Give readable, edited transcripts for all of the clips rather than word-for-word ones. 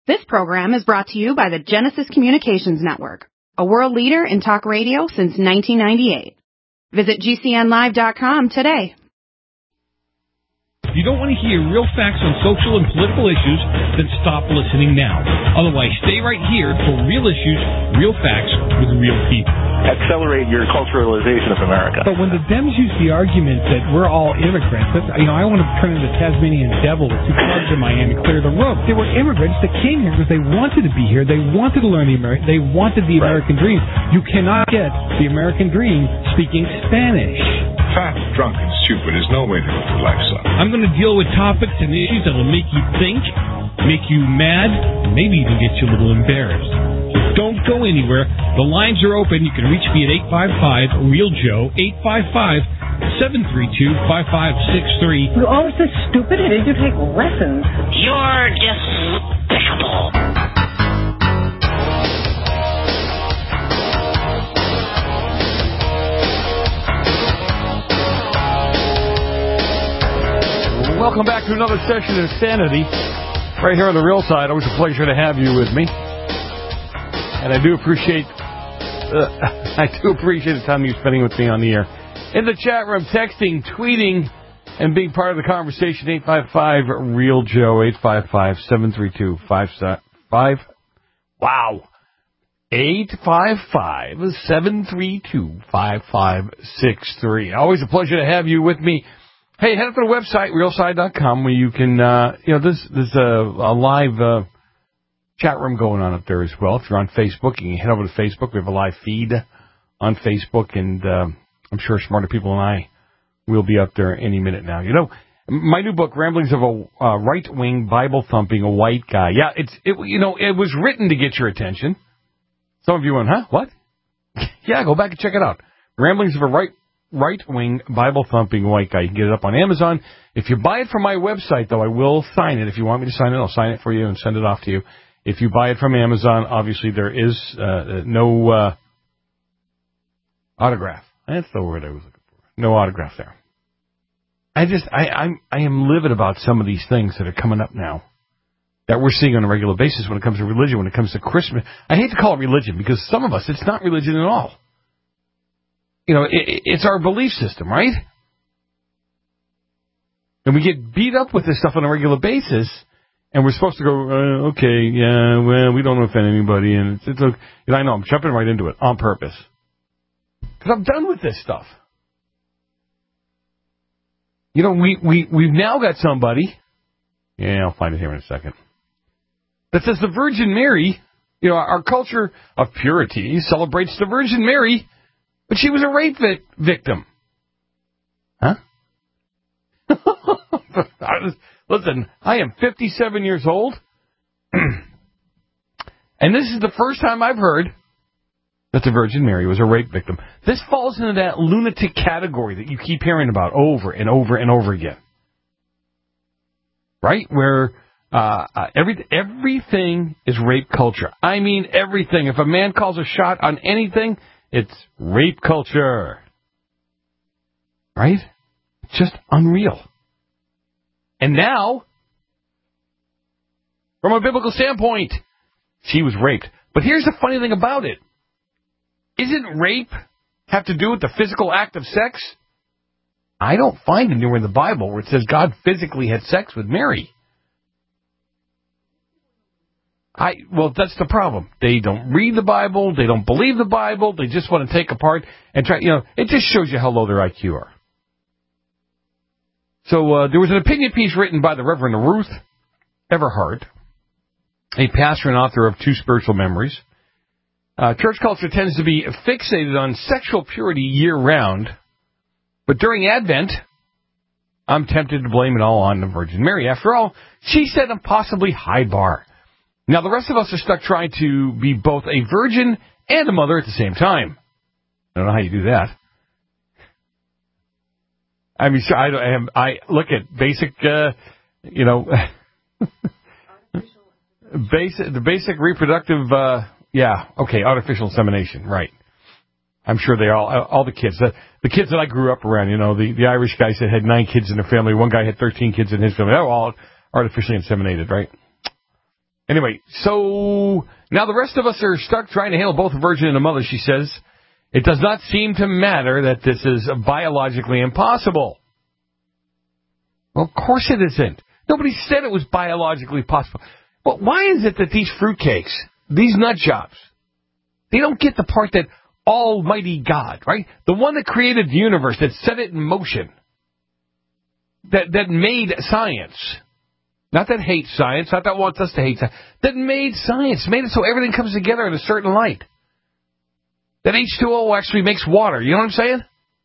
This program is brought to you by the Genesis Communications Network, a world leader in talk radio since 1998. Visit GCNlive.com today. If you don't want to hear real facts on social and political issues, then stop listening now. Otherwise, stay right here for real issues, real facts with real people. Accelerate your culturalization of America. But when the Dems use the argument that we're all immigrants, I want to turn into the Tasmanian devil with two clubs in Miami, clear the road. They were immigrants that came here because they wanted to be here. They wanted to learn they wanted the American dream. You cannot get the American dream speaking Spanish. Fat, drunk, and stupid is no way to live your life, son. I'm going to deal with topics and issues that will make you think, make you mad, and maybe even get you a little embarrassed. So don't go anywhere. The lines are open. You can reach me at 855-REAL-JOE, 855-732-5563. You're always so stupid. Did you take lessons? You're despicable. Welcome back to another session of Sanity, right here on the Real Side. Always a pleasure to have you with me, and I do appreciate the time you're spending with me on the air. In the chat room, texting, tweeting, and being part of the conversation. 855-REAL-JOE, 855-732-55. Wow, 855-732-5563. Always a pleasure to have you with me. Hey, head up to the website, realside.com, where you can, there's a live chat room going on up there as well. If you're on Facebook, you can head over to Facebook. We have a live feed on Facebook, and I'm sure smarter people than I will be up there any minute now. You know, my new book, Ramblings of a Right-Wing Bible-Thumping White Guy. Yeah, it was written to get your attention. Some of you went, huh, what? Yeah, go back and check it out. Ramblings of a Right-Wing Bible-Thumping White Guy. You can get it up on Amazon. If you buy it from my website, though, I will sign it. If you want me to sign it, I'll sign it for you and send it off to you. If you buy it from Amazon, obviously there is no autograph. That's the word I was looking for. No autograph there. I am livid about some of these things that are coming up now that we're seeing on a regular basis when it comes to religion, when it comes to Christmas. I hate to call it religion because some of us, it's not religion at all. You know, it's our belief system, right? And we get beat up with this stuff on a regular basis, and we're supposed to go, okay, yeah, well, we don't offend anybody, and it's okay. And I know, I'm jumping right into it on purpose. Because I'm done with this stuff. You know, we've now got somebody, I'll find it here in a second, that says the Virgin Mary, our culture of purity celebrates the Virgin Mary, but she was a rape victim. Huh? Listen, I am 57 years old, and this is the first time I've heard that the Virgin Mary was a rape victim. This falls into that lunatic category that you keep hearing about over and over and over again. Right? Where everything is rape culture. I mean everything. If a man calls a shot on anything, it's rape culture. Right? It's just unreal. And now, from a biblical standpoint, she was raped. But here's the funny thing about it. Isn't rape have to do with the physical act of sex? I don't find anywhere in the Bible where it says God physically had sex with Mary. Well, that's the problem. They don't read the Bible. They don't believe the Bible. They just want to take apart and try, it just shows you how low their IQ are. So there was an opinion piece written by the Reverend Ruth Everhart, a pastor and author of Two Spiritual Memories. Church culture tends to be fixated on sexual purity year-round, but during Advent, I'm tempted to blame it all on the Virgin Mary. After all, she set a possibly high bar. Now, the rest of us are stuck trying to be both a virgin and a mother at the same time. I don't know how you do that. I mean, I look at basic, the basic reproductive, artificial insemination, right. I'm sure they all the kids, the kids that I grew up around, the Irish guys that had 9 kids in their family, one guy had 13 kids in his family, they were all artificially inseminated, right? Anyway, so now the rest of us are stuck trying to handle both a virgin and a mother, she says. It does not seem to matter that this is biologically impossible. Well, of course it isn't. Nobody said it was biologically possible. But why is it that these fruitcakes, these nut jobs, they don't get the part that Almighty God, right? The one that created the universe, that set it in motion, that made science. Not that hates science, not that wants us to hate science. That made science, made it so everything comes together in a certain light. That H2O actually makes water, you know what I'm saying?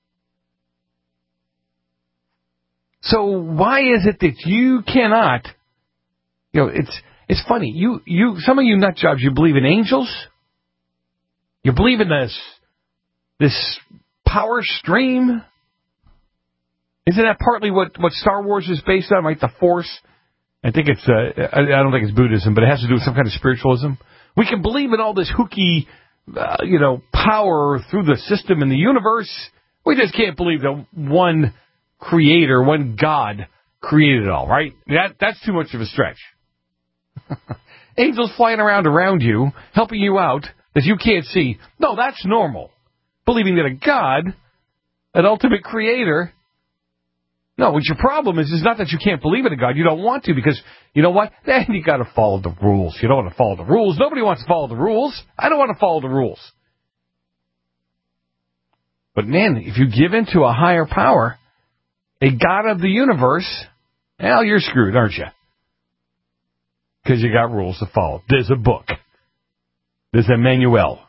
So why is it that you cannot, it's funny, you some of you nut jobs, you believe in angels? You believe in this power stream? Isn't that partly what Star Wars is based on, right? The Force? I think it's, I don't think it's Buddhism, but it has to do with some kind of spiritualism. We can believe in all this hooky, power through the system in the universe. We just can't believe that one creator, one God created it all, right? That's too much of a stretch. Angels flying around you, helping you out, that you can't see. No, that's normal. Believing that a God, an ultimate creator. No, what your problem is not that you can't believe in a God. You don't want to because, you know what? Then you got to follow the rules. You don't want to follow the rules. Nobody wants to follow the rules. I don't want to follow the rules. But man, if you give in to a higher power, a God of the universe, well, you're screwed, aren't you? Because you got rules to follow. There's a book. There's a manual.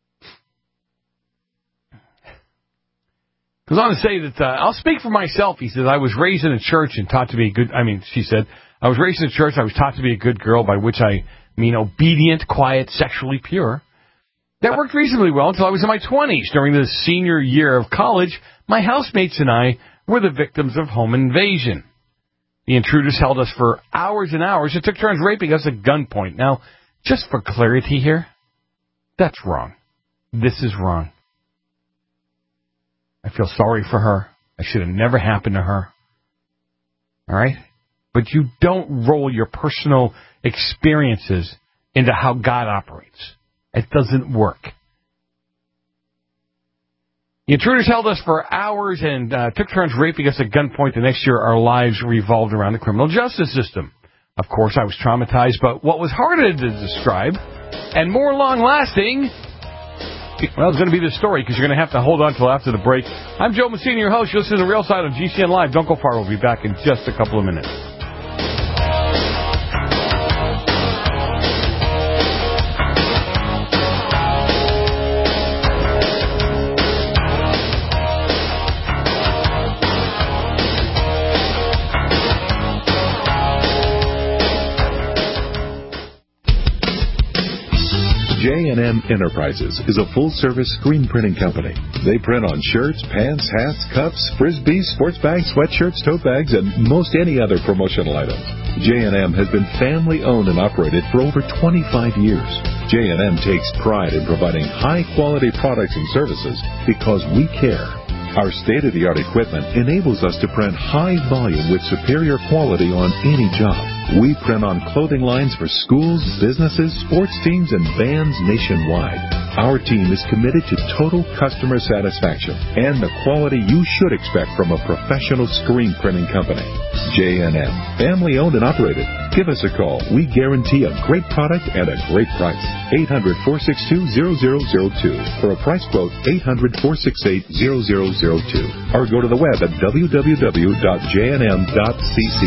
Goes on to say that, I'll speak for myself. He says, I was raised in a church and taught to be a good, she said, I was raised in a church, I was taught to be a good girl, by which I mean obedient, quiet, sexually pure. That worked reasonably well until I was in my 20s. During the senior year of college, my housemates and I were the victims of home invasion. The intruders held us for hours and hours and took turns raping us at gunpoint. Now, just for clarity here, that's wrong. This is wrong. I feel sorry for her. It should have never happened to her. All right? But you don't roll your personal experiences into how God operates. It doesn't work. The intruders held us for hours and took turns raping us at gunpoint. The next year, our lives revolved around the criminal justice system. Of course, I was traumatized, but what was harder to describe and more long-lasting, well, it's going to be the story, because you're going to have to hold on until after the break. I'm Joe Messina, your host. You're listening to The Real Side on GCN Live. Don't go far. We'll be back in just a couple of minutes. J&M Enterprises is a full-service screen printing company. They print on shirts, pants, hats, cups, frisbees, sports bags, sweatshirts, tote bags, and most any other promotional item. J&M has been family-owned and operated for over 25 years. J&M takes pride in providing high-quality products and services because we care. Our state-of-the-art equipment enables us to print high volume with superior quality on any job. We print on clothing lines for schools, businesses, sports teams, and bands nationwide. Our team is committed to total customer satisfaction and the quality you should expect from a professional screen printing company. J&M, family-owned and operated. Give us a call. We guarantee a great product and a great price. 800-462-0002. For a price quote, 800-468-0002. Or go to the web at www.jnm.cc.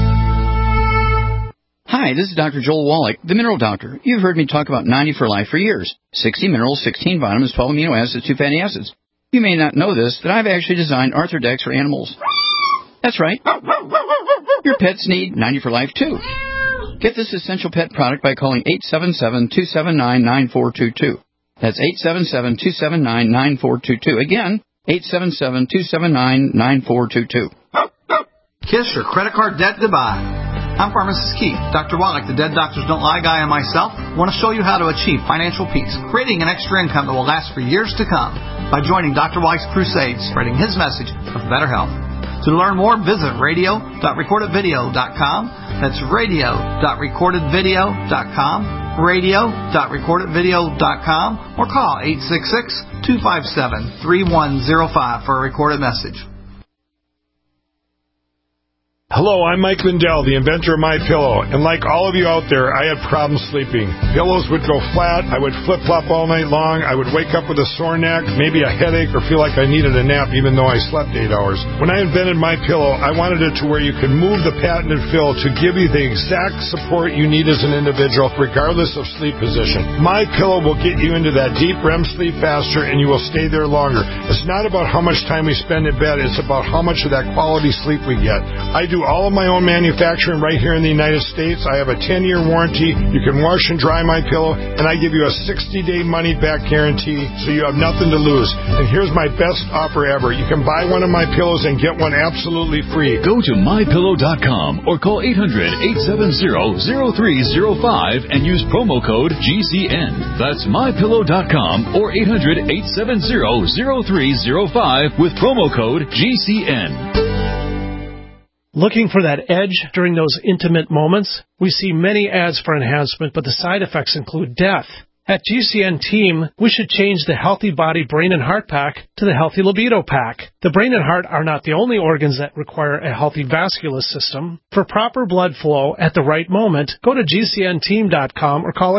Hi, this is Dr. Joel Wallach, the Mineral Doctor. You've heard me talk about 90 for Life for years. 60 minerals, 16 vitamins, 12 amino acids, 2 fatty acids. You may not know this, that I've actually designed Arthrodex for animals. That's right. Your pets need 90 for Life, too. Get this essential pet product by calling 877-279-9422. That's 877-279-9422. Again, 877-279-9422. Kiss your credit card debt goodbye. I'm Pharmacist Keith. Dr. Wallach, the Dead Doctors Don't Lie guy, and myself want to show you how to achieve financial peace, creating an extra income that will last for years to come by joining Dr. Wallach's crusade, spreading his message of better health. To learn more, visit radio.recordedvideo.com. That's radio.recordedvideo.com, radio.recordedvideo.com, or call 866-257-3105 for a recorded message. Hello, I'm Mike Lindell, the inventor of MyPillow, and like all of you out there, I had problems sleeping. Pillows would go flat, I would flip-flop all night long, I would wake up with a sore neck, maybe a headache, or feel like I needed a nap even though I slept 8 hours. When I invented MyPillow, I wanted it to where you could move the patented fill to give you the exact support you need as an individual, regardless of sleep position. MyPillow will get you into that deep REM sleep faster, and you will stay there longer. It's not about how much time we spend in bed, it's about how much of that quality sleep we get. I do all of my own manufacturing right here in the United States. I have a 10-year warranty. You can wash and dry my pillow, and I give you a 60-day money-back guarantee, so you have nothing to lose. And here's my best offer ever. You can buy one of my pillows and get one absolutely free. Go to MyPillow.com or call 800-870-0305 and use promo code GCN. That's MyPillow.com or 800-870-0305 with promo code GCN. Looking for that edge during those intimate moments? We see many ads for enhancement, but the side effects include death. At GCN Team, we should change the Healthy Body Brain and Heart Pack to the Healthy Libido Pack. The brain and heart are not the only organs that require a healthy vascular system. For proper blood flow at the right moment, go to GCNteam.com or call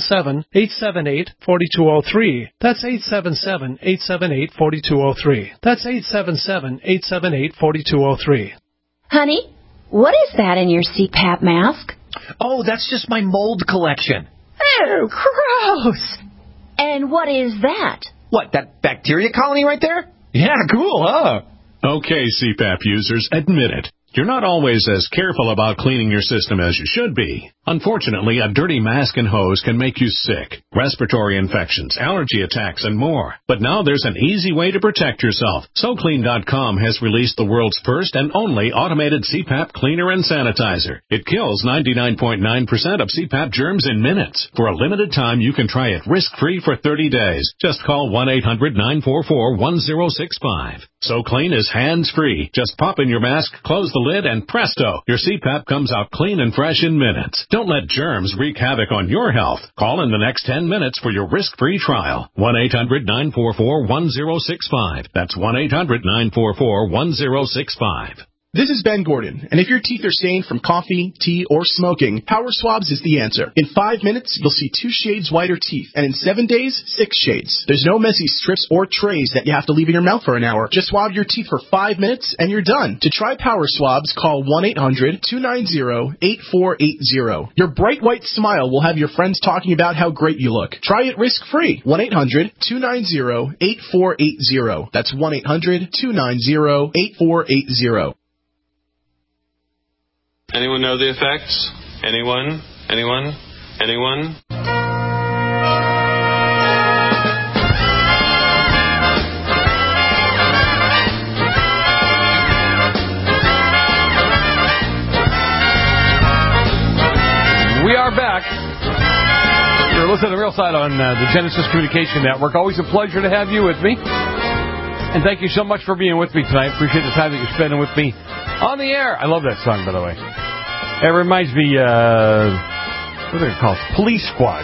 877-878-4203. That's 877-878-4203. That's 877-878-4203. Honey, what is that in your CPAP mask? Oh, that's just my mold collection. Oh, gross. And what is that? What, that bacteria colony right there? Yeah, cool, huh? Okay, CPAP users, admit it. You're not always as careful about cleaning your system as you should be. Unfortunately, a dirty mask and hose can make you sick, respiratory infections, allergy attacks, and more. But now there's an easy way to protect yourself. SoClean.com has released the world's first and only automated CPAP cleaner and sanitizer. It kills 99.9% of CPAP germs in minutes. For a limited time, you can try it risk-free for 30 days. Just call 1-800-944-1065. SoClean is hands-free. Just pop in your mask, close the lid, and presto, your CPAP comes out clean and fresh in minutes. Don't let germs wreak havoc on your health. Call in the next 10 minutes for your risk-free trial. 1-800-944-1065. That's 1-800-944-1065. This is Ben Gordon, and if your teeth are stained from coffee, tea, or smoking, Power Swabs is the answer. In 5 minutes, you'll see 2 shades whiter teeth, and in 7 days, 6 shades. There's no messy strips or trays that you have to leave in your mouth for an hour. Just swab your teeth for 5 minutes, and you're done. To try Power Swabs, call 1-800-290-8480. Your bright white smile will have your friends talking about how great you look. Try it risk-free. 1-800-290-8480. That's 1-800-290-8480. Anyone know the effects? Anyone? Anyone? Anyone? We are back. You're listening to The Real Side on the Genesis Communication Network. Always a pleasure to have you with me. And thank you so much for being with me tonight. Appreciate the time that you're spending with me on the air. I love that song, by the way. It reminds me, what are they called? Police Squad.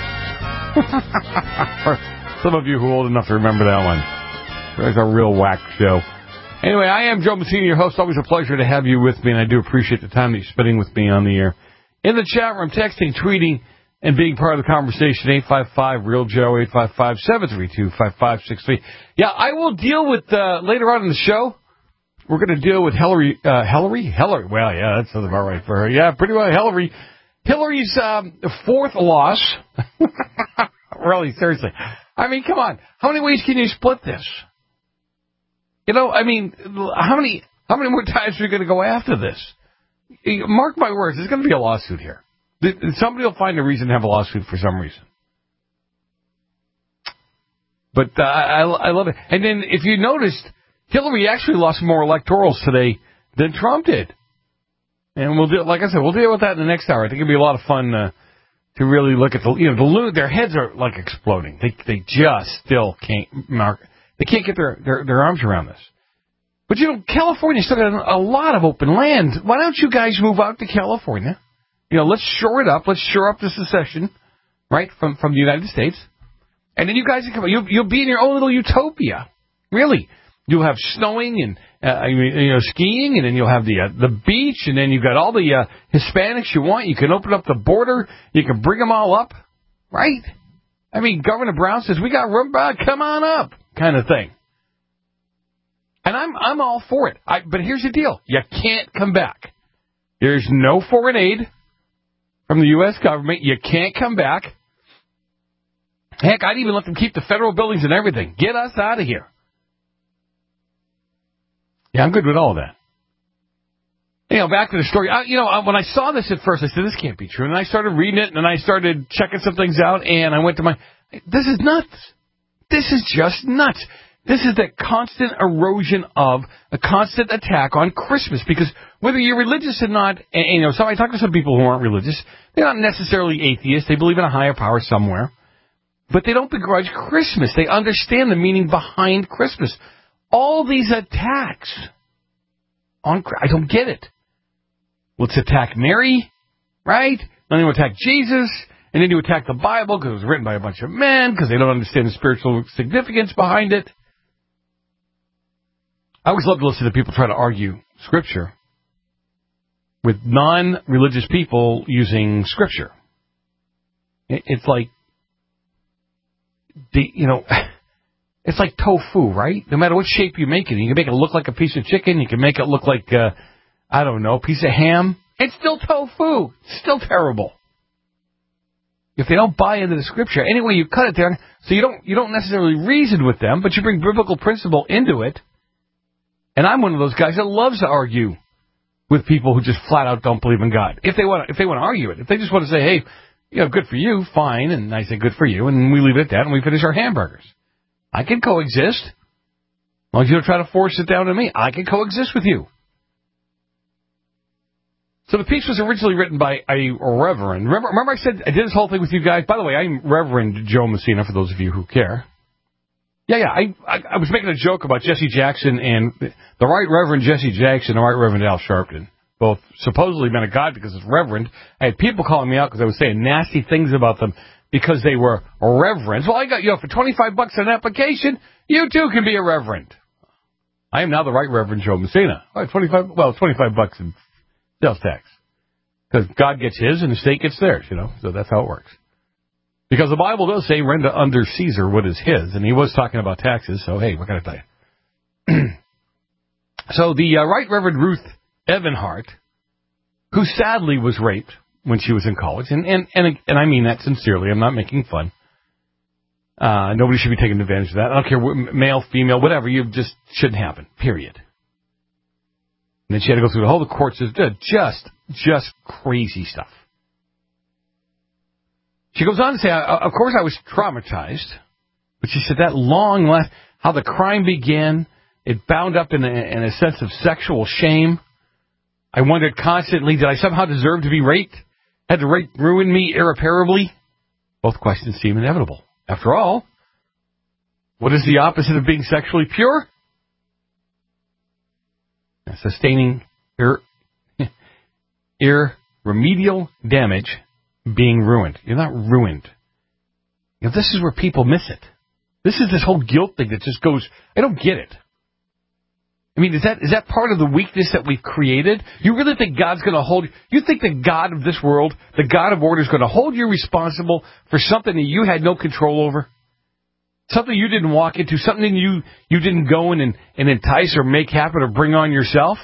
For some of you who are old enough to remember that one. It's a real whack show. Anyway, I am Joe Messina, your host. Always a pleasure to have you with me, and I do appreciate the time that you're spending with me on the air. In the chat room, texting, tweeting, and being part of the conversation, 855-REAL-JOE, 855-732-5563. Yeah, I will deal with, later on in the show, we're going to deal with Hillary. Well, yeah, that sounds about right for her. Yeah, pretty well, Hillary. Hillary's fourth loss. Really, seriously. I mean, come on. How many ways can you split this? You know, I mean, how many more times are we going to go after this? Mark my words, there's going to be a lawsuit here. Somebody will find a reason to have a lawsuit for some reason. But I love it. And then if you noticed, Hillary actually lost more electorals today than Trump did. And we'll do, like I said, we'll deal with that in the next hour. I think it'll be a lot of fun to really look at their heads are like exploding. They just still can't they can't get their arms around this. But, California still got a lot of open land. Why don't you guys move out to California? Let's shore it up. Let's shore up the secession, right, from the United States. And then you guys can come. You'll be in your own little utopia. Really. You'll have snowing and skiing, and then you'll have the beach, and then you've got all the Hispanics you want. You can open up the border. You can bring them all up, right? Governor Brown says, we got room, come on up, kind of thing. And I'm all for it. But here's the deal. You can't come back. There's no foreign aid from the U.S. government. You can't come back. Heck, I'd even let them keep the federal buildings and everything. Get us out of here. Yeah, I'm good with all of that. Back to the story. When I saw this at first, I said, this can't be true. And I started reading it, and then I started checking some things out, and I went to this is nuts. This is just nuts. This is the constant erosion of a constant attack on Christmas. Because whether you're religious or not, and so I talk to some people who aren't religious, they're not necessarily atheists. They believe in a higher power somewhere. But they don't begrudge Christmas. They understand the meaning behind Christmas. All these attacks on I don't get it. Let's attack Mary, right? Then you attack Jesus, and then you attack the Bible because it was written by a bunch of men because they don't understand the spiritual significance behind it. I always love to listen to people try to argue Scripture with non-religious people using Scripture. It's like, it's like tofu, right? No matter what shape you make it, you can make it look like a piece of chicken. You can make it look like, a piece of ham. It's still tofu. It's still terrible. If they don't buy into the Scripture, anyway, you cut it there, so you don't necessarily reason with them, but you bring biblical principle into it. And I'm one of those guys that loves to argue with people who just flat out don't believe in God. If they want to argue it, if they just want to say, hey, good for you, fine, and I say good for you, and we leave it at that, and we finish our hamburgers. I can coexist. As long as you don't try to force it down on me, I can coexist with you. So the piece was originally written by a reverend. Remember I said I did this whole thing with you guys? By the way, I'm Reverend Joe Messina, for those of you who care. Yeah, I was making a joke about Jesse Jackson and the Right Reverend Jesse Jackson and the Right Reverend Al Sharpton. Both supposedly men of God because it's reverend. I had people calling me out because I was saying nasty things about them because they were reverends. Well, I got, for $25 an application, you too can be a reverend. I am now the Right Reverend Joe Messina. $25 in sales tax. Because God gets his and the state gets theirs, so that's how it works. Because the Bible does say, render under Caesar what is his, and he was talking about taxes, so hey, what can I tell you? So the Right Reverend Ruth Evanhart, who sadly was raped when she was in college, and I mean that sincerely, I'm not making fun. Nobody should be taking advantage of that. I don't care, male, female, whatever, you just shouldn't happen, period. And then she had to go through the whole court system, just crazy stuff. She goes on to say, of course I was traumatized, but she said that long last, how the crime began, it bound up in a sense of sexual shame. I wondered constantly, did I somehow deserve to be raped? Had the rape ruin me irreparably? Both questions seem inevitable. After all, what is the opposite of being sexually pure? Sustaining irremediable damage, being ruined. You're not ruined. This is where people miss it. This is this whole guilt thing that just goes, I don't get it. I mean, is that part of the weakness that we've created? You really think God's going to hold you think the God of this world, the God of order, is going to hold you responsible for something that you had no control over? Something you didn't walk into, something you didn't go in and entice or make happen or bring on yourself?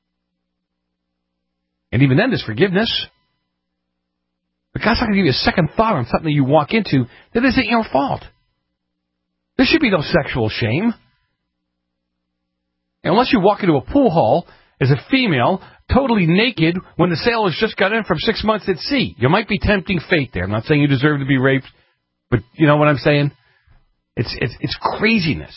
And even then, there's forgiveness. But God's not going to give you a second thought on something that you walk into that isn't your fault. There should be no sexual shame. Unless you walk into a pool hall as a female, totally naked, when the sailors just got in from 6 months at sea. You might be tempting fate there. I'm not saying you deserve to be raped, but you know what I'm saying? It's craziness.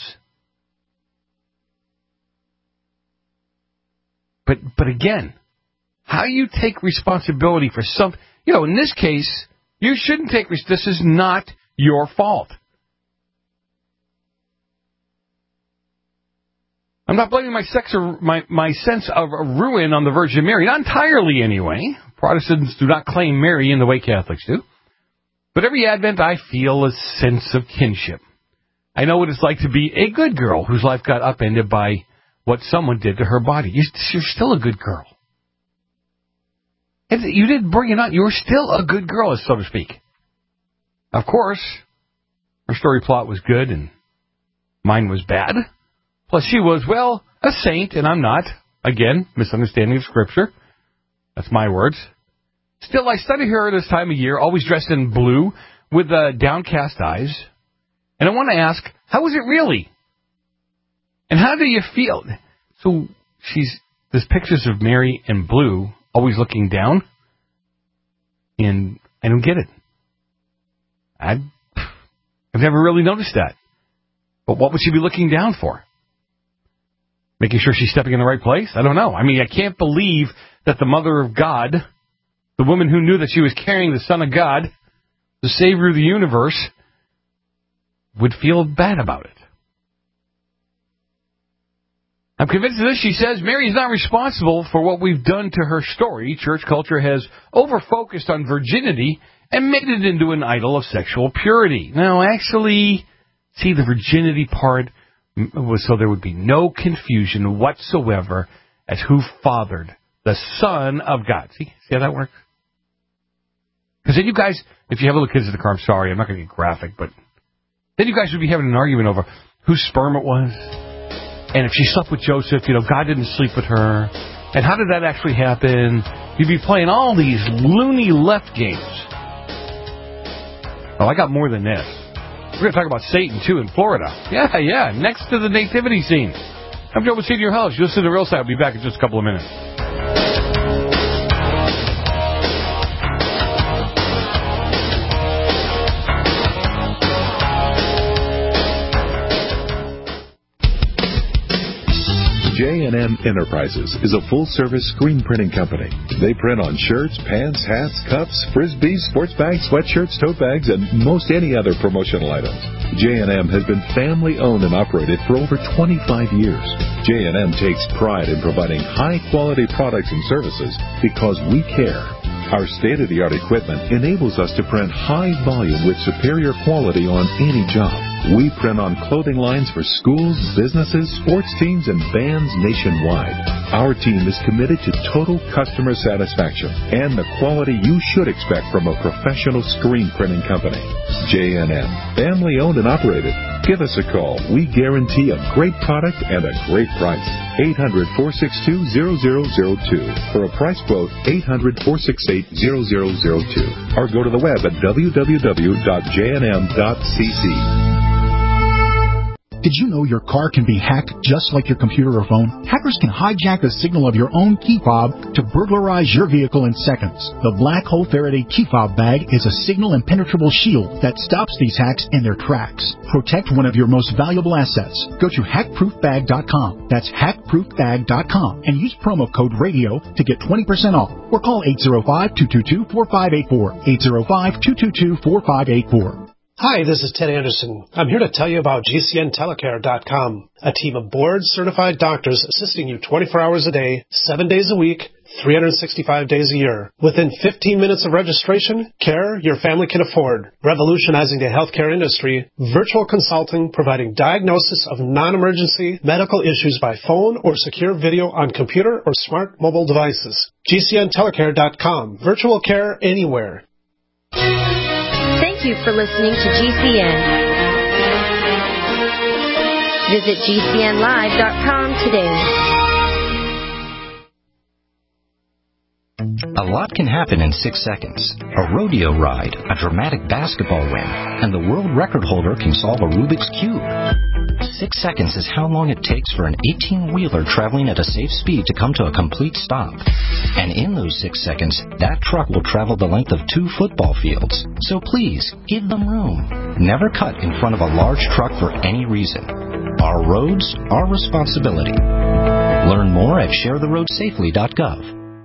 But again, how you take responsibility for something, in this case, you shouldn't take this is not your fault. I'm I'm not blaming my sense of ruin on the Virgin Mary. Not entirely, anyway. Protestants do not claim Mary in the way Catholics do. But every Advent, I feel a sense of kinship. I know what it's like to be a good girl whose life got upended by what someone did to her body. You're still a good girl. You didn't bring it up. You were still a good girl, so to speak. Of course, her story plot was good and mine was bad. Plus, she was, well, a saint, and I'm not. Again, misunderstanding of Scripture. That's my words. Still, I study her this time of year, always dressed in blue, with downcast eyes. And I want to ask, how is it really? And how do you feel? So, there's pictures of Mary in blue, always looking down. And I don't get it. I've never really noticed that. But what would she be looking down for? Making sure she's stepping in the right place? I don't know. I mean, I can't believe that the Mother of God, the woman who knew that she was carrying the Son of God, the Savior of the universe, would feel bad about it. I'm convinced of this. She says Mary is not responsible for what we've done to her story. Church culture has over-focused on virginity and made it into an idol of sexual purity. Now, actually, see, the virginity part was so there would be no confusion whatsoever as who fathered the Son of God. See how that works? Because then you guys, if you have little kids in the car, I'm sorry, I'm not going to get graphic, but then you guys would be having an argument over whose sperm it was. And if she slept with Joseph, God didn't sleep with her. And how did that actually happen? You'd be playing all these loony left games. Oh, I got more than this. We're going to talk about Satan, too, in Florida. Yeah, next to the nativity scene. I'm Joe Messina, your host. You'll see the real side. I'll be back in just a couple of minutes. J&M Enterprises is a full-service screen printing company. They print on shirts, pants, hats, cups, frisbees, sports bags, sweatshirts, tote bags, and most any other promotional items. J&M has been family-owned and operated for over 25 years. J&M takes pride in providing high-quality products and services because we care. Our state-of-the-art equipment enables us to print high volume with superior quality on any job. We print on clothing lines for schools, businesses, sports teams, and bands nationwide. Our team is committed to total customer satisfaction and the quality you should expect from a professional screen printing company. J&M, family-owned and operated. Give us a call. We guarantee a great product and a great price. 800-462-0002. For a price quote, 800-468-0002. Or go to the web at www.jnm.cc. Did you know your car can be hacked just like your computer or phone? Hackers can hijack the signal of your own key fob to burglarize your vehicle in seconds. The Black Hole Faraday key fob bag is a signal impenetrable shield that stops these hacks in their tracks. Protect one of your most valuable assets. Go to hackproofbag.com. That's hackproofbag.com and use promo code RADIO to get 20% off. Or call 805-222-4584. 805-222-4584. Hi, this is Ted Anderson. I'm here to tell you about GCNtelecare.com, a team of board-certified doctors assisting you 24 hours a day, 7 days a week, 365 days a year. Within 15 minutes of registration, care your family can afford. Revolutionizing the healthcare industry, virtual consulting providing diagnosis of non-emergency medical issues by phone or secure video on computer or smart mobile devices. GCNtelecare.com, virtual care anywhere. Thank you for listening to GCN. Visit GCNlive.com today. A lot can happen in 6 seconds. A rodeo ride, a dramatic basketball win, and the world record holder can solve a Rubik's Cube. 6 seconds is how long it takes for an 18-wheeler traveling at a safe speed to come to a complete stop. And in those 6 seconds, that truck will travel the length of 2 football fields. So please, give them room. Never cut in front of a large truck for any reason. Our roads, our responsibility. Learn more at sharetheroadsafely.gov.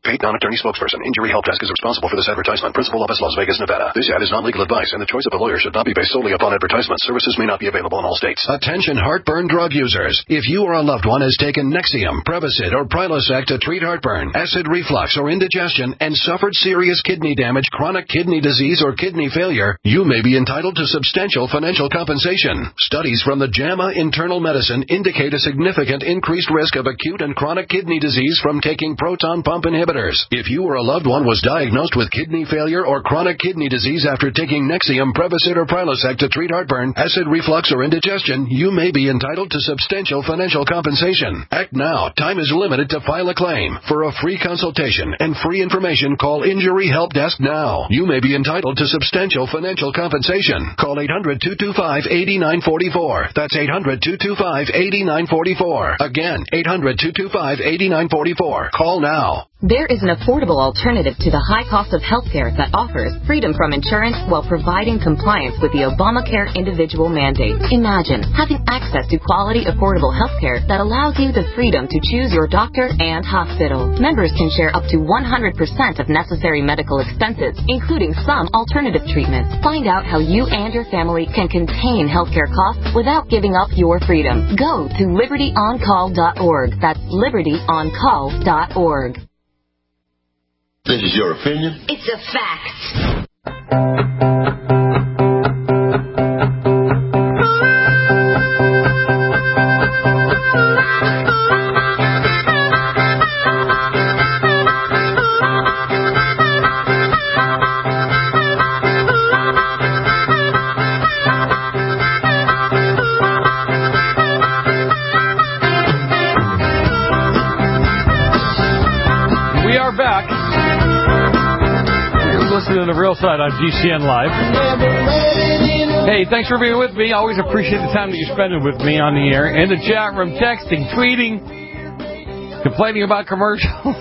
Paid non-attorney spokesperson. Injury Help Desk is responsible for this advertisement. Principal office, Las Vegas, Nevada. This ad is not legal advice, and the choice of a lawyer should not be based solely upon advertisement. Services may not be available in all states. Attention heartburn drug users. If you or a loved one has taken Nexium, Prevacid, or Prilosec to treat heartburn, acid reflux, or indigestion, and suffered serious kidney damage, chronic kidney disease, or kidney failure, you may be entitled to substantial financial compensation. Studies from the JAMA Internal Medicine indicate a significant increased risk of acute and chronic kidney disease from taking proton pump inhibitors. If you or a loved one was diagnosed with kidney failure or chronic kidney disease after taking Nexium, Prevacid, or Prilosec to treat heartburn, acid reflux, or indigestion, you may be entitled to substantial financial compensation. Act now. Time is limited to file a claim. For a free consultation and free information, call Injury Help Desk now. You may be entitled to substantial financial compensation. Call 800-225-8944. That's 800-225-8944. Again, 800-225-8944. Call now. There is an affordable alternative to the high cost of healthcare that offers freedom from insurance while providing compliance with the Obamacare individual mandate. Imagine having access to quality, affordable healthcare that allows you the freedom to choose your doctor and hospital. Members can share up to 100% of necessary medical expenses, including some alternative treatments. Find out how you and your family can contain healthcare costs without giving up your freedom. Go to libertyoncall.org. That's libertyoncall.org. This is your opinion? It's a fact. We are back. Listening to The Real Side on GCN Live. Hey, thanks for being with me. Always appreciate the time that you're spending with me on the air. In the chat room, texting, tweeting, complaining about commercials.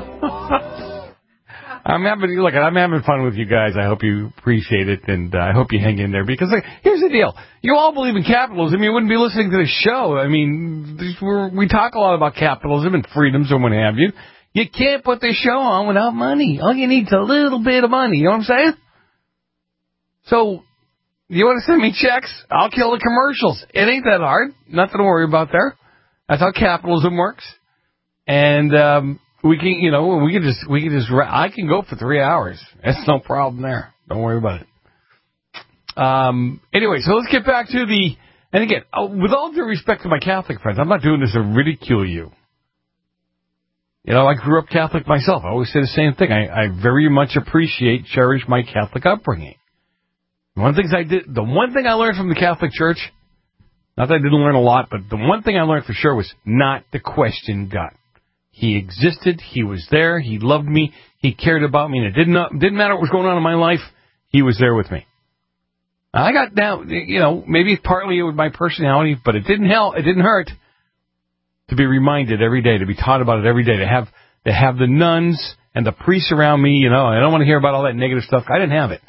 I'm having fun with you guys. I hope you appreciate it, and I hope you hang in there. Because here's the deal. You all believe in capitalism. You wouldn't be listening to the show. I mean, we talk a lot about capitalism and freedoms and what have you. You can't put this show on without money. All you need is a little bit of money. You know what I'm saying? So, you want to send me checks? I'll kill the commercials. It ain't that hard. Nothing to worry about there. That's how capitalism works. And we can just. I can go for 3 hours. That's no problem there. Don't worry about it. Anyway, so let's get back to the. And again, with all due respect to my Catholic friends, I'm not doing this to ridicule you. You know, I grew up Catholic myself. I always say the same thing. I very much cherish my Catholic upbringing. The one thing I learned from the Catholic Church, not that I didn't learn a lot, but the one thing I learned for sure was not to question God. He existed. He was there. He loved me. He cared about me. And it didn't matter what was going on in my life. He was there with me. I got down, maybe partly with my personality, but it didn't hurt. To be reminded every day, to be taught about it every day, to have the nuns and the priests around me, I don't want to hear about all that negative stuff. I didn't have it.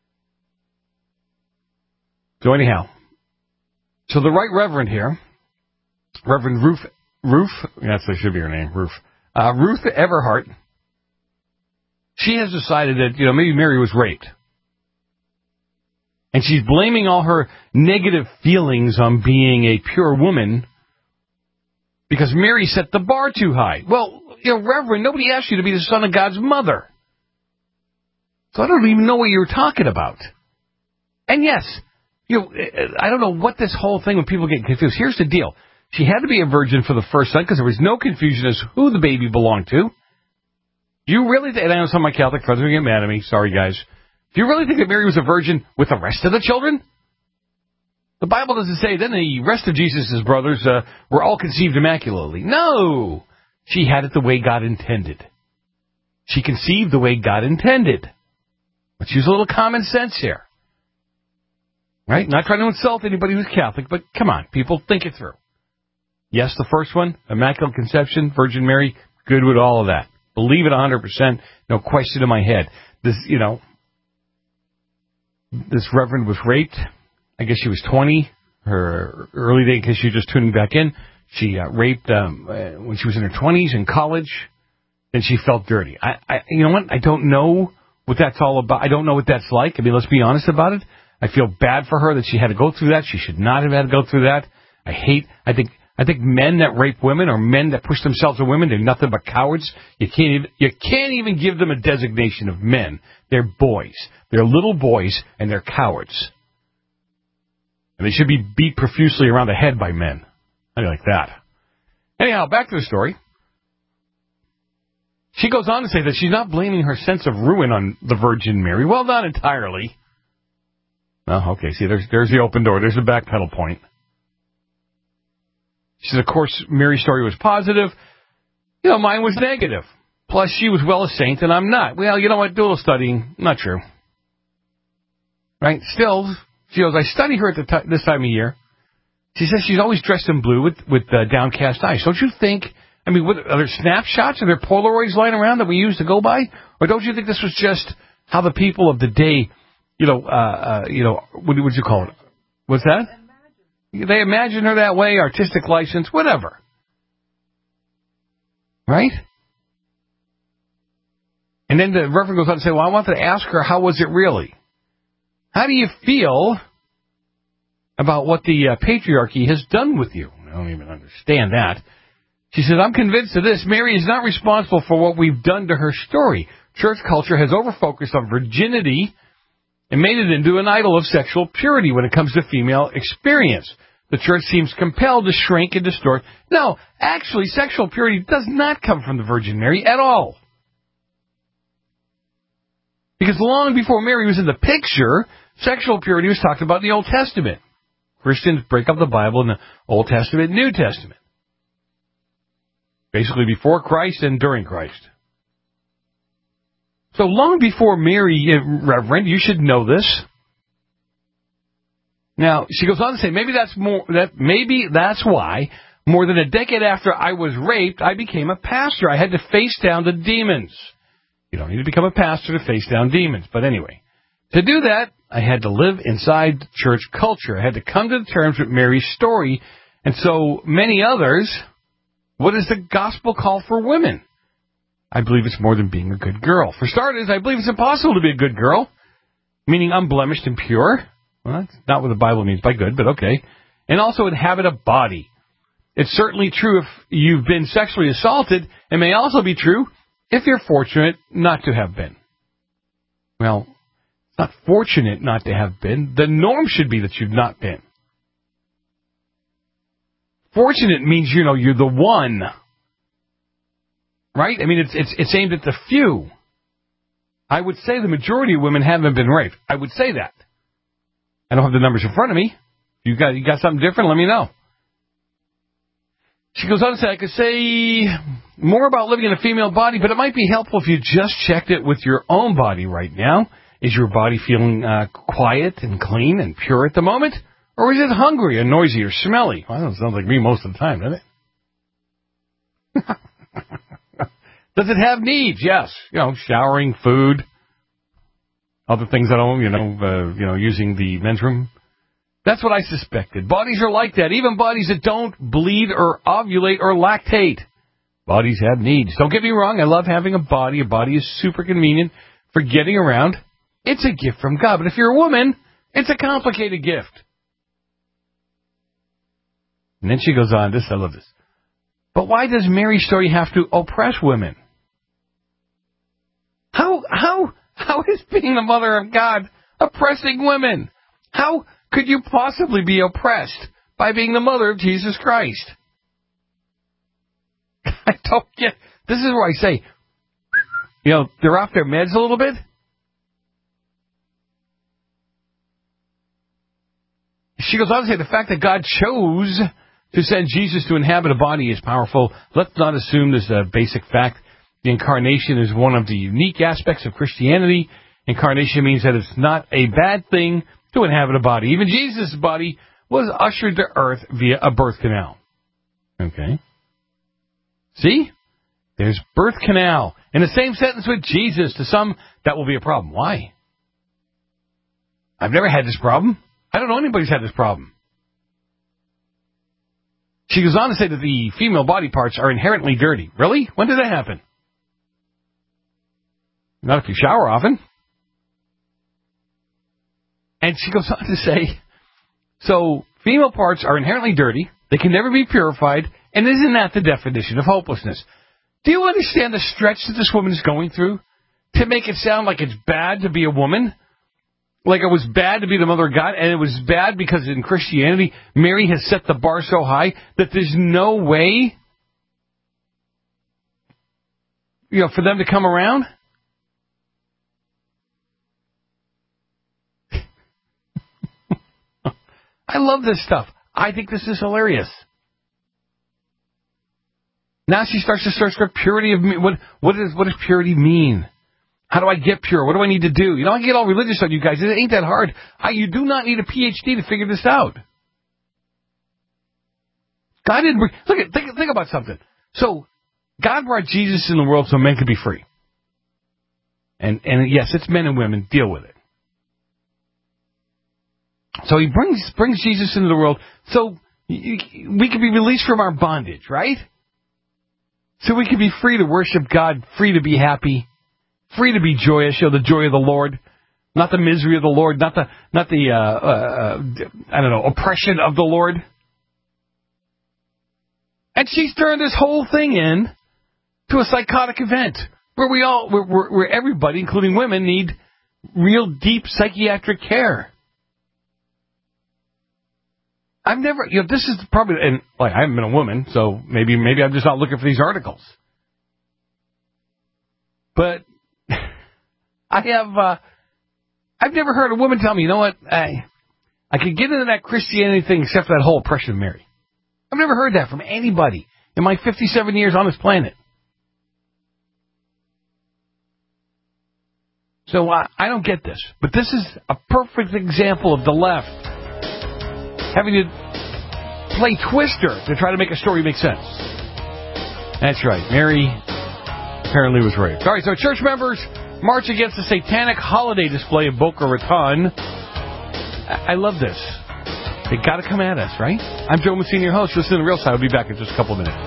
So anyhow, so the Right Reverend here, Reverend Ruth, that should be her name, Ruth Everhart, she has decided that, maybe Mary was raped. And she's blaming all her negative feelings on being a pure woman because Mary set the bar too high. Well, Reverend, nobody asked you to be the son of God's mother. So I don't even know what you were talking about. And yes, I don't know what this whole thing when people get confused. Here's the deal. She had to be a virgin for the first son because there was no confusion as to who the baby belonged to. Do you really think, and I know some of my Catholic friends are going to get mad at me. Sorry, guys. Do you really think that Mary was a virgin with the rest of the children? The Bible doesn't say then the rest of Jesus' brothers were all conceived immaculately. No! She had it the way God intended. She conceived the way God intended. Let's use a little common sense here. Right? Not trying to insult anybody who's Catholic, but come on, people, think it through. Yes, the first one, Immaculate Conception, Virgin Mary, good with all of that. Believe it 100%, no question in my head. This reverend was raped. I guess she was 20, her early day, in case you're just tuning back in. She raped when she was in her 20s in college. then she felt dirty. You know what? I don't know what that's all about. I don't know what that's like. I mean, let's be honest about it. I feel bad for her that she had to go through that. She should not have had to go through that. I think men that rape women or men that push themselves on women, they're nothing but cowards. You can't even give them a designation of men. They're boys. They're little boys, and they're cowards. And they should be beat profusely around the head by men. I like that. Anyhow, back to the story. She goes on to say that she's not blaming her sense of ruin on the Virgin Mary. Well, not entirely. Oh, okay. See, there's the open door. There's the backpedal point. She said, of course, Mary's story was positive. You know, mine was negative. Plus, she was well a saint, and I'm not. Well, you know what? Do a little studying. Not true. Right? Still, she goes, I study her at this time of year. She says she's always dressed in blue with downcast eyes. Don't you think, I mean, are there snapshots? Are there Polaroids lying around that we use to go by? Or don't you think this was just how the people of the day, what would you call it? What's that? They imagine her that way, artistic license, whatever. Right? And then the Reverend goes on to say, well, I wanted to ask her, how was it really? How do you feel about what the patriarchy has done with you? I don't even understand that. She said, I'm convinced of this. Mary is not responsible for what we've done to her story. Church culture has overfocused on virginity and made it into an idol of sexual purity when it comes to female experience. The church seems compelled to shrink and distort. No, actually, sexual purity does not come from the Virgin Mary at all. Because long before Mary was in the picture, sexual purity was talked about in the Old Testament. Christians break up the Bible in the Old Testament and New Testament. Basically before Christ and during Christ. So long before Mary, Reverend, you should know this. Now, she goes on to say, maybe that's why, more than a decade after I was raped, I became a pastor. I had to face down the demons. You don't need to become a pastor to face down demons. But anyway, to do that, I had to live inside church culture. I had to come to terms with Mary's story. And so many others, what is the gospel call for women? I believe it's more than being a good girl. For starters, I believe it's impossible to be a good girl, meaning unblemished and pure. Well, that's not what the Bible means by good, but okay. And also inhabit a body. It's certainly true if you've been sexually assaulted, and may also be true if you're fortunate not to have been. Well, it's not fortunate not to have been. The norm should be that you've not been. Fortunate means, you're the one. Right? I mean, it's aimed at the few. I would say the majority of women haven't been raped. I would say that. I don't have the numbers in front of me. You got something different? Let me know. She goes on to say, I could say more about living in a female body, but it might be helpful if you just checked it with your own body right now. Is your body feeling quiet and clean and pure at the moment? Or is it hungry and noisy or smelly? Well, that sounds like me most of the time, doesn't it? Does it have needs? Yes. Showering, food, other things at home, using the men's room. That's what I suspected. Bodies are like that. Even bodies that don't bleed or ovulate or lactate. Bodies have needs. Don't get me wrong. I love having a body. A body is super convenient for getting around. It's a gift from God. But if you're a woman, it's a complicated gift. And then she goes on, I love this. But why does Mary's story have to oppress women? How is being the mother of God oppressing women? How could you possibly be oppressed by being the mother of Jesus Christ? I don't get. This is where I say, they're off their meds a little bit. She goes on to say the fact that God chose to send Jesus to inhabit a body is powerful. Let's not assume this is a basic fact. The incarnation is one of the unique aspects of Christianity. Incarnation means that it's not a bad thing to inhabit a body. Even Jesus' body was ushered to earth via a birth canal. Okay. See? There's birth canal. In the same sentence with Jesus. To some, that will be a problem. Why? I've never had this problem. I don't know anybody's had this problem. She goes on to say that the female body parts are inherently dirty. Really? When did that happen? Not if you shower often. And she goes on to say, so female parts are inherently dirty, they can never be purified, and isn't that the definition of hopelessness? Do you understand the stretch that this woman is going through to make it sound like it's bad to be a woman? Like it was bad to be the mother of God, and it was bad because in Christianity, Mary has set the bar so high that there's no way, for them to come around? I love this stuff. I think this is hilarious. Now she starts to search for purity of me. What does purity mean? How do I get pure? What do I need to do? I get all religious on you guys. It ain't that hard. You do not need a PhD to figure this out. God didn't think about something. So God brought Jesus in the world so men could be free. And yes, it's men and women. Deal with it. So he brings Jesus into the world so we can be released from our bondage, right? So we can be free to worship God, free to be happy, free to be joyous, the joy of the Lord, not the misery of the Lord, not the oppression of the Lord. And she's turned this whole thing in to a psychotic event where everybody, including women, need real deep psychiatric care. I've never, this is probably, and I haven't been a woman, so maybe I'm just not looking for these articles. But I've never heard a woman tell me, I could get into that Christianity thing except for that whole oppression of Mary. I've never heard that from anybody in my 57 years on this planet. So I don't get this. But this is a perfect example of the left having to play Twister to try to make a story make sense. That's right. Mary apparently was raped. All right, so church members march against the satanic holiday display in Boca Raton. I love this. They got to come at us, right? I'm Joe Messina, your host. Listen to The Real Side. I'll be back in just a couple of minutes.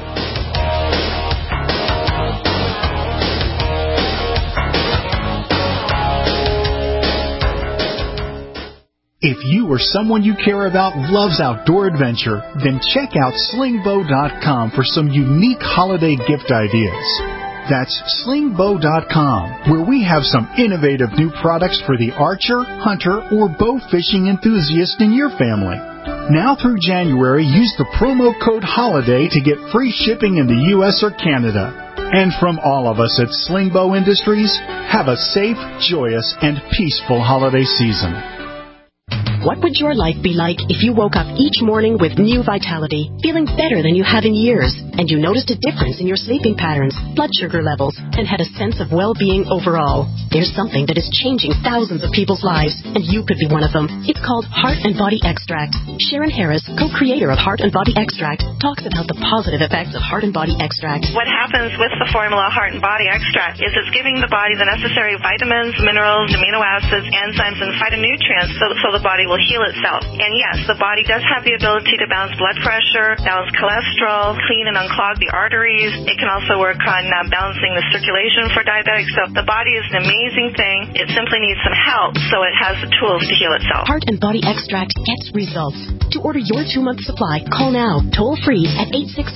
If you or someone you care about loves outdoor adventure, then check out slingbow.com for some unique holiday gift ideas. That's slingbow.com, where we have some innovative new products for the archer, hunter, or bow fishing enthusiast in your family. Now through January, use the promo code HOLIDAY to get free shipping in the U.S. or Canada. And from all of us at Slingbow Industries, have a safe, joyous, and peaceful holiday season. What would your life be like if you woke up each morning with new vitality, feeling better than you have in years, and you noticed a difference in your sleeping patterns, blood sugar levels, and had a sense of well-being overall? There's something that is changing thousands of people's lives, and you could be one of them. It's called Heart and Body Extract. Sharon Harris, co-creator of Heart and Body Extract, talks about the positive effects of Heart and Body Extract. What happens with the formula Heart and Body Extract is it's giving the body the necessary vitamins, minerals, amino acids, enzymes, and phytonutrients so the body will heal itself. And yes, the body does have the ability to balance blood pressure, balance cholesterol, clean and unclog the arteries. It can also work on balancing the circulation for diabetics. So the body is an amazing thing. It simply needs some help so it has the tools to heal itself. Heart and Body Extract gets results. To order your 2-month supply, call now, toll free at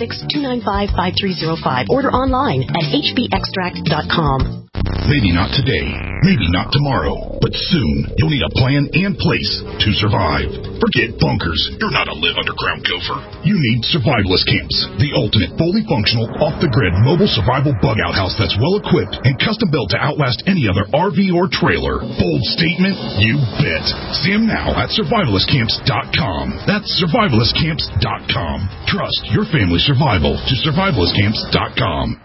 866-295-5305. Order online at hbextract.com. Maybe not today, maybe not tomorrow, but soon you'll need a plan and place to survive. Forget bunkers. You're not a live underground gopher. You need Survivalist Camps, the ultimate fully functional, off-the-grid mobile survival bug-out house that's well-equipped and custom-built to outlast any other RV or trailer. Bold statement? You bet. See them now at survivalistcamps.com. That's survivalistcamps.com. Trust your family's survival to survivalistcamps.com.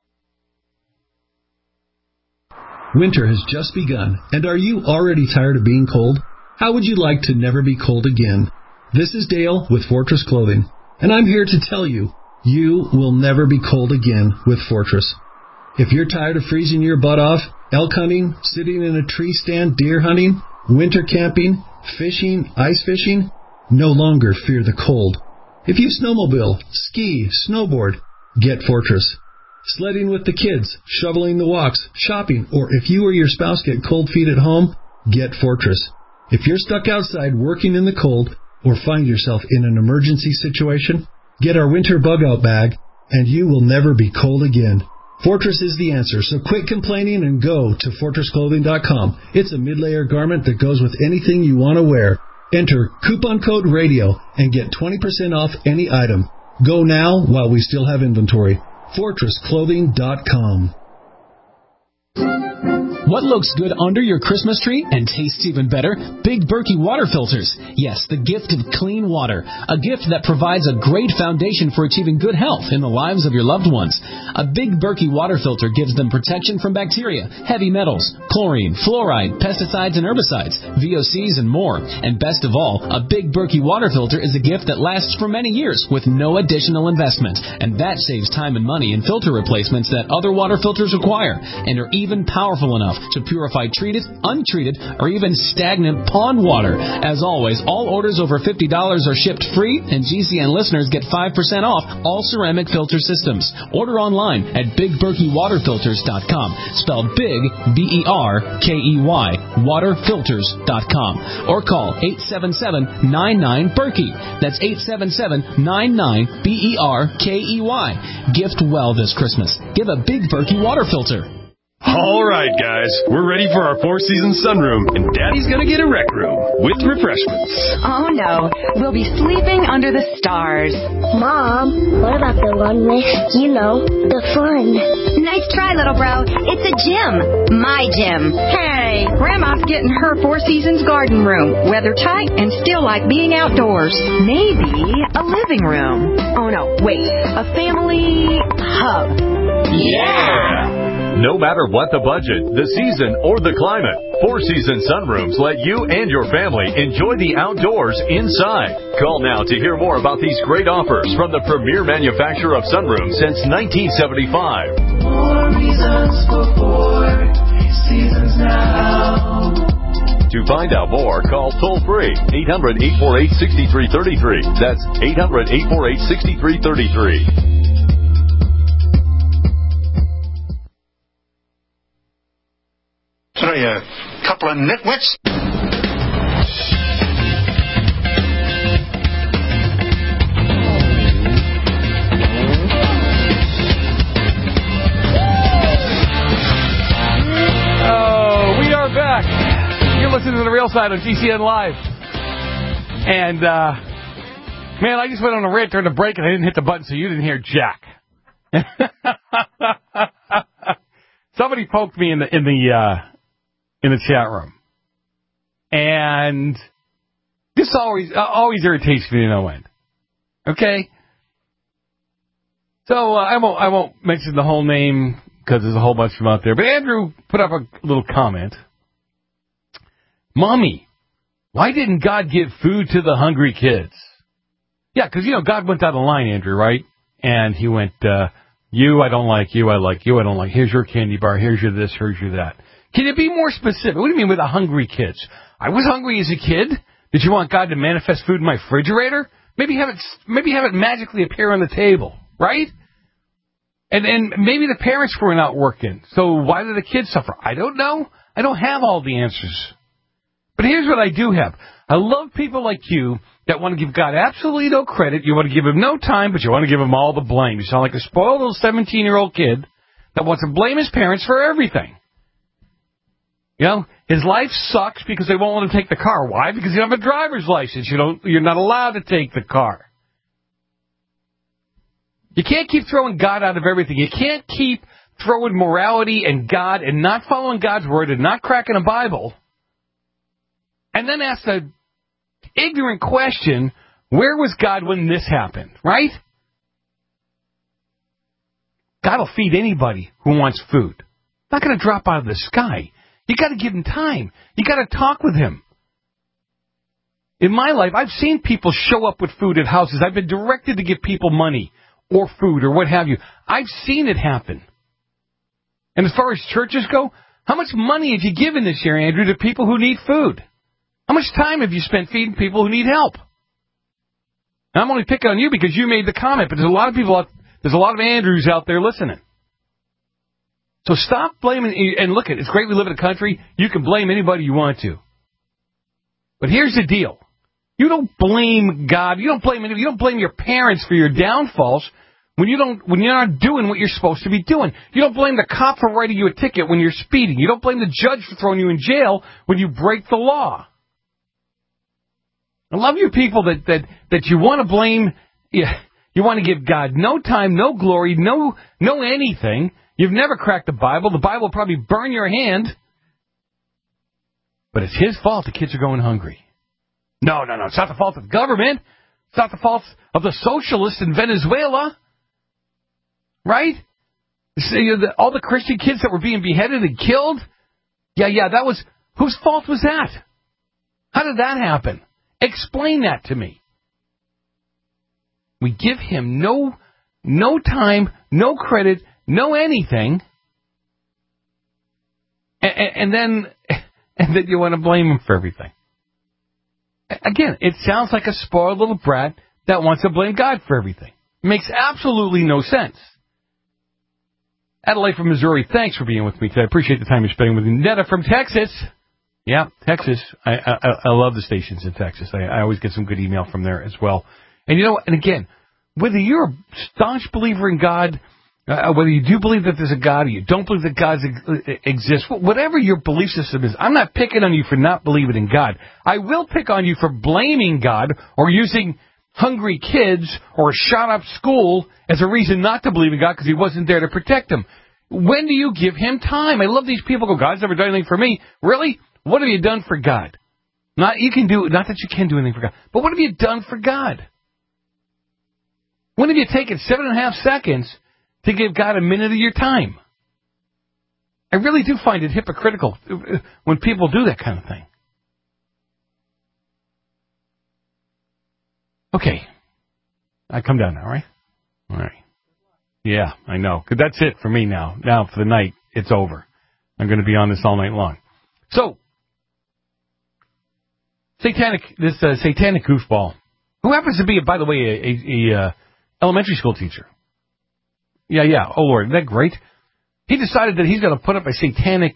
Winter has just begun, and are you already tired of being cold? How would you like to never be cold again? This is Dale with Fortress Clothing, and I'm here to tell you, you will never be cold again with Fortress. If you're tired of freezing your butt off, elk hunting, sitting in a tree stand, deer hunting, winter camping, fishing, ice fishing, no longer fear the cold. If you snowmobile, ski, snowboard, get Fortress. sledding with the kids, shoveling the walks, shopping, or if you or your spouse get cold feet at home, get Fortress. If you're stuck outside working in the cold or find yourself in an emergency situation, get our winter bug-out bag, and you will never be cold again. Fortress is the answer, so quit complaining and go to FortressClothing.com. It's a mid-layer garment that goes with anything you want to wear. Enter coupon code RADIO and get 20% off any item. Go now while we still have inventory. FortressClothing.com. What looks good under your Christmas tree and tastes even better? Big Berkey water filters. Yes, the gift of clean water. A gift that provides a great foundation for achieving good health in the lives of your loved ones. A Big Berkey water filter gives them protection from bacteria, heavy metals, chlorine, fluoride, pesticides and herbicides, VOCs and more. And best of all, a Big Berkey water filter is a gift that lasts for many years with no additional investment. And that saves time and money in filter replacements that other water filters require and are even powerful enough to purify treated, untreated, or even stagnant pond water. As always, all orders over $50 are shipped free, and GCN listeners get 5% off all ceramic filter systems. Order online at BigBerkeyWaterFilters.com, spelled Big, B-E-R-K-E-Y, waterfilters.com, or call 877-99-BERKEY. That's 877-99-BERKEY. Gift well this Christmas. Give a Big Berkey water filter. All right, guys, we're ready for our Four Seasons sunroom, and Daddy's gonna get a rec room with refreshments. Oh, no. We'll be sleeping under the stars. Mom, what about the one with, the fun? Nice try, little bro. It's a gym. My gym. Hey, Grandma's getting her Four Seasons garden room. Weather tight and still like being outdoors. Maybe a living room. Oh, no, wait. A family hub. Yeah! No matter what the budget, the season, or the climate, Four Seasons sunrooms let you and your family enjoy the outdoors inside. Call now to hear more about these great offers from the premier manufacturer of sunrooms since 1975. More reasons for Four Seasons now. To find out more, call toll-free 800-848-6333. That's 800-848-6333. Sorry, a couple of nitwits. Oh, we are back. You're listening to The Real Side on GCN Live. And, man, I just went on a rant during the break and I didn't hit the button, so you didn't hear jack. Somebody poked me in the chat room. And this always irritates me to no end. Okay? So I won't mention the whole name because there's a whole bunch of them out there. But Andrew put up a little comment. Mommy, why didn't God give food to the hungry kids? Yeah, because, God went down the line, Andrew, right? And he went, you, I don't like you, I like you, I don't like. Here's your candy bar, here's your this, here's your that. Can you be more specific? What do you mean with the hungry kids? I was hungry as a kid. Did you want God to manifest food in my refrigerator? Maybe have it magically appear on the table, right? And maybe the parents were not working. So why did the kids suffer? I don't know. I don't have all the answers. But here's what I do have. I love people like you that want to give God absolutely no credit. You want to give him no time, but you want to give him all the blame. You sound like a spoiled little 17-year-old kid that wants to blame his parents for everything. His life sucks because they won't let him take the car. Why? Because you don't have a driver's license. You're not allowed to take the car. You can't keep throwing God out of everything. You can't keep throwing morality and God and not following God's word and not cracking a Bible and then ask the ignorant question, where was God when this happened, right? God will feed anybody who wants food. Not going to drop out of the sky. You got to give him time. You got to talk with him. In my life, I've seen people show up with food at houses. I've been directed to give people money or food or what have you. I've seen it happen. And as far as churches go, how much money have you given this year, Andrew, to people who need food? How much time have you spent feeding people who need help? Now, I'm only picking on you because you made the comment, but there's a lot of Andrews out there listening. So stop blaming, and look, it's great we live in a country, you can blame anybody you want to. But here's the deal. You don't blame God, you don't blame anybody, you don't blame your parents for your downfalls when you're not doing what you're supposed to be doing. You don't blame the cop for writing you a ticket when you're speeding. You don't blame the judge for throwing you in jail when you break the law. I love you people that you want to blame, you want to give God no time, no glory, no anything. You've never cracked the Bible. The Bible will probably burn your hand. But it's his fault the kids are going hungry. No. It's not the fault of the government. It's not the fault of the socialists in Venezuela. Right? All the Christian kids that were being beheaded and killed? Yeah, that was... Whose fault was that? How did that happen? Explain that to me. We give him no time, no credit, no anything, and then you want to blame him for everything. Again, it sounds like a spoiled little brat that wants to blame God for everything. Makes absolutely no sense. Adelaide from Missouri, thanks for being with me today. I appreciate the time you're spending with me. Netta from Texas. Yeah, Texas. I love the stations in Texas. I always get some good email from there as well. And you know what? And again, whether you're a staunch believer in God, whether you do believe that there's a God or you don't believe that God exists, whatever your belief system is, I'm not picking on you for not believing in God. I will pick on you for blaming God or using hungry kids or a shot-up school as a reason not to believe in God because he wasn't there to protect them. When do you give him time? I love these people who go, God's never done anything for me. Really? What have you done for God? Not that you can do anything for God, but what have you done for God? When have you taken 7.5 seconds to give God a minute of your time? I really do find it hypocritical when people do that kind of thing. Okay. I come down now, right? All right. Yeah, I know. 'Cause that's it for me now. Now for the night, it's over. I'm going to be on this all night long. So, satanic goofball, who happens to be, by the way, a elementary school teacher. Yeah. Oh, Lord, isn't that great? He decided that he's going to put up a satanic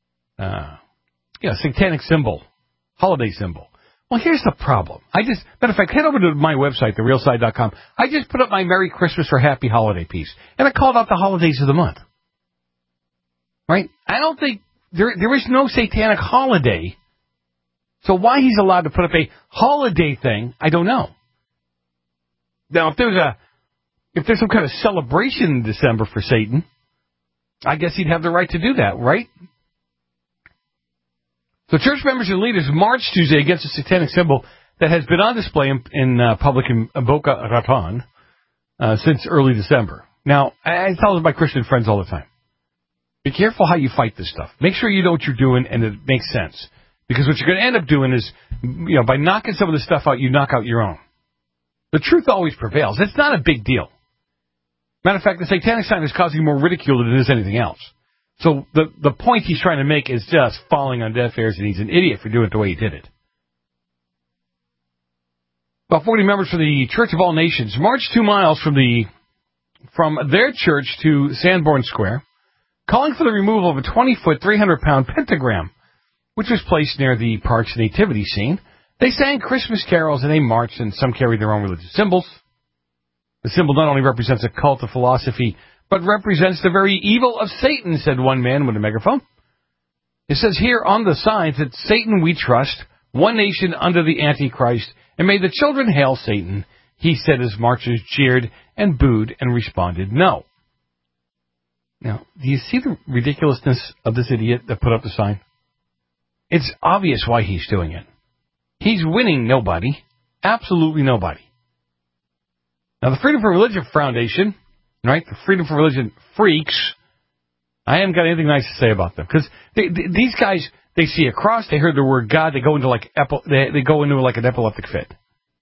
symbol, holiday symbol. Well, here's the problem. Matter of fact, head over to my website, therealside.com. I just put up my Merry Christmas or Happy Holiday piece, and I called out the holidays of the month. Right? I don't think there is no satanic holiday, so why he's allowed to put up a holiday thing, I don't know. Now, if there's some kind of celebration in December for Satan, I guess he'd have the right to do that, right? So church members and leaders marched Tuesday against a satanic symbol that has been on display in public in Boca Raton since early December. Now, I tell my Christian friends all the time, be careful how you fight this stuff. Make sure you know what you're doing and it makes sense. Because what you're going to end up doing is, by knocking some of the stuff out, you knock out your own. The truth always prevails. It's not a big deal. Matter of fact, the satanic sign is causing more ridicule than it is anything else. So the point he's trying to make is just falling on deaf ears, and he's an idiot for doing it the way he did it. About 40 members from the Church of All Nations marched 2 miles from their church to Sanborn Square, calling for the removal of a 20-foot, 300-pound pentagram, which was placed near the park's nativity scene. They sang Christmas carols and they marched, and some carried their own religious symbols. The symbol not only represents a cult of philosophy, but represents the very evil of Satan, said one man with a megaphone. It says here on the signs that Satan we trust, one nation under the Antichrist, and may the children hail Satan, he said as marchers jeered and booed and responded no. Now, do you see the ridiculousness of this idiot that put up the sign? It's obvious why he's doing it. He's winning nobody. Absolutely nobody. Now, the Freedom for Religion Foundation, right, the Freedom for Religion freaks, I haven't got anything nice to say about them. Because these guys, they see a cross, they heard the word God, they go into they go into like an epileptic fit.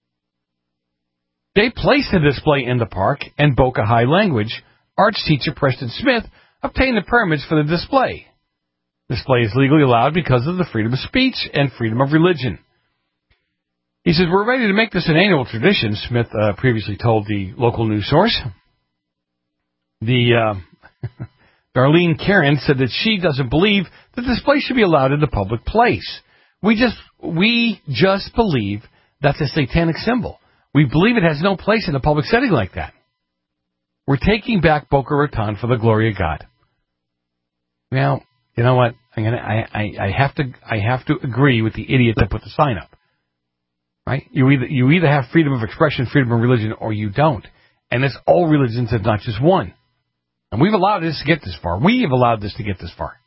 They placed the display in the park, and Boca High language, arch teacher Preston Smith obtained the permits for the display. Display is legally allowed because of the freedom of speech and freedom of religion. He says, we're ready to make this an annual tradition, Smith previously told the local news source. The Darlene Karen said that she doesn't believe that display should be allowed in the public place. We just believe that's a satanic symbol. We believe it has no place in a public setting like that. We're taking back Boca Raton for the glory of God. Well, you know what? I have to agree with the idiot that put the sign up. Right? You either have freedom of expression, freedom of religion, or you don't. And it's all religions and not just one. And we've allowed this to get this far. We have allowed this to get this far.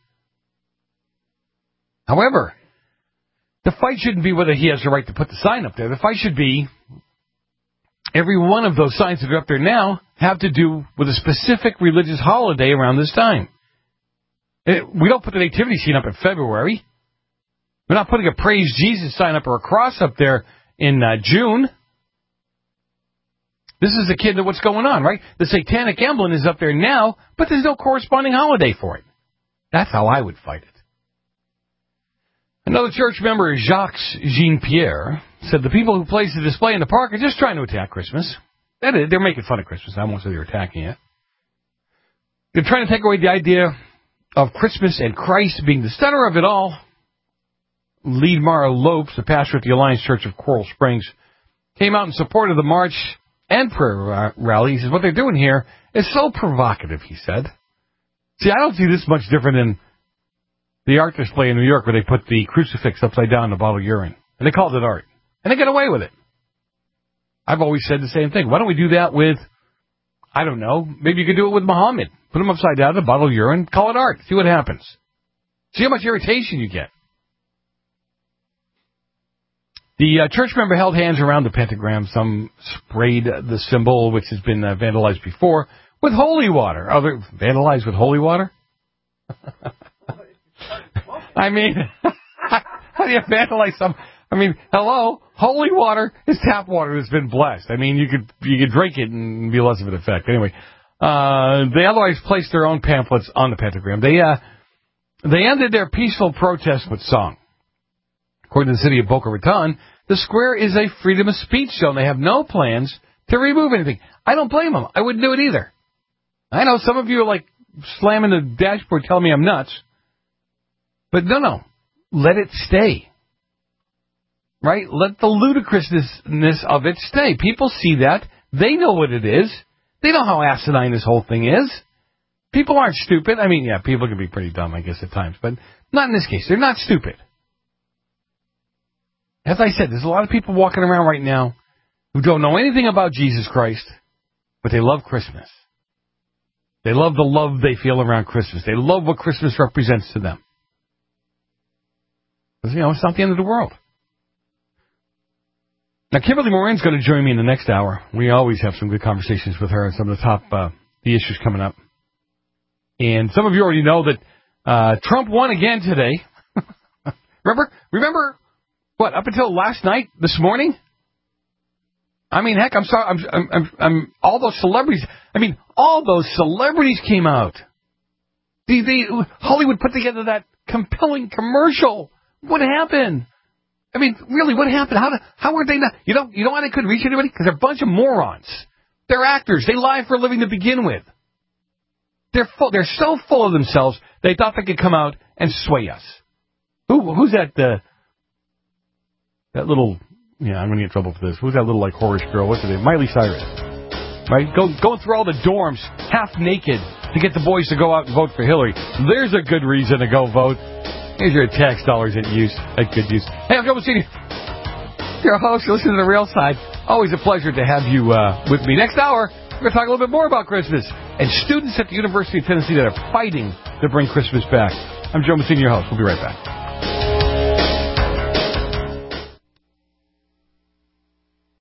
However, the fight shouldn't be whether he has the right to put the sign up there. The fight should be every one of those signs that are up there now have to do with a specific religious holiday around this time. We don't put the nativity scene up in February. We're not putting a Praise Jesus sign up or a cross up there in June. This is akin to what's going on, right? The satanic emblem is up there now, but there's no corresponding holiday for it. That's how I would fight it. Another church member, Jacques Jean-Pierre, said the people who place the display in the park are just trying to attack Christmas. They're making fun of Christmas. I won't say they're attacking it. They're trying to take away the idea of Christmas and Christ being the center of it all. Leadmar Lopes, the pastor at the Alliance Church of Coral Springs, came out in support of the march and prayer rally. He says, what they're doing here is so provocative, he said. See, I don't see this much different than the art display in New York where they put the crucifix upside down in a bottle of urine. And they called it art. And they get away with it. I've always said the same thing. Why don't we do that with, I don't know, maybe you could do it with Muhammad. Put him upside down in a bottle of urine, call it art. See what happens. See how much irritation you get. The church member held hands around the pentagram. Some sprayed the symbol, which has been vandalized before, with holy water. Vandalized with holy water? I mean, how do you vandalize some? I mean, hello, holy water is tap water that's been blessed. I mean, you could drink it and be less of an effect. Anyway, they otherwise placed their own pamphlets on the pentagram. They ended their peaceful protest with song. According to the city of Boca Raton, the square is a freedom of speech zone. They have no plans to remove anything. I don't blame them. I wouldn't do it either. I know some of you are like slamming the dashboard telling me I'm nuts. But no. Let it stay. Right? Let the ludicrousness of it stay. People see that. They know what it is. They know how asinine this whole thing is. People aren't stupid. I mean, yeah, people can be pretty dumb, I guess, at times. But not in this case. They're not stupid. As I said, there's a lot of people walking around right now who don't know anything about Jesus Christ, but they love Christmas. They love the love they feel around Christmas. They love what Christmas represents to them. Because, it's not the end of the world. Now, Kimberly Moran's going to join me in the next hour. We always have some good conversations with her on some of the top the issues coming up. And some of you already know that Trump won again today. Remember? What, up until last night, this morning? I mean, heck, I'm sorry, I'm all those celebrities, all those celebrities came out. Hollywood put together that compelling commercial. What happened? I mean, really, what happened? How were they not, you know why they couldn't reach anybody? Because they're a bunch of morons. They're actors. They lie for a living to begin with. They're so full of themselves, they thought they could come out and sway us. Who's that, that little, I'm going to get in trouble for this. Who's that little, whorish girl? What's her name? Miley Cyrus. Right? Going through all the dorms, half naked, to get the boys to go out and vote for Hillary. There's a good reason to go vote. Here's your tax dollars at good use. Hey, I'm Joe Messini, your host. You're listening to The Real Side. Always a pleasure to have you with me. Next hour, we're going to talk a little bit more about Christmas and students at the University of Tennessee that are fighting to bring Christmas back. I'm Joe Messini, your host. We'll be right back.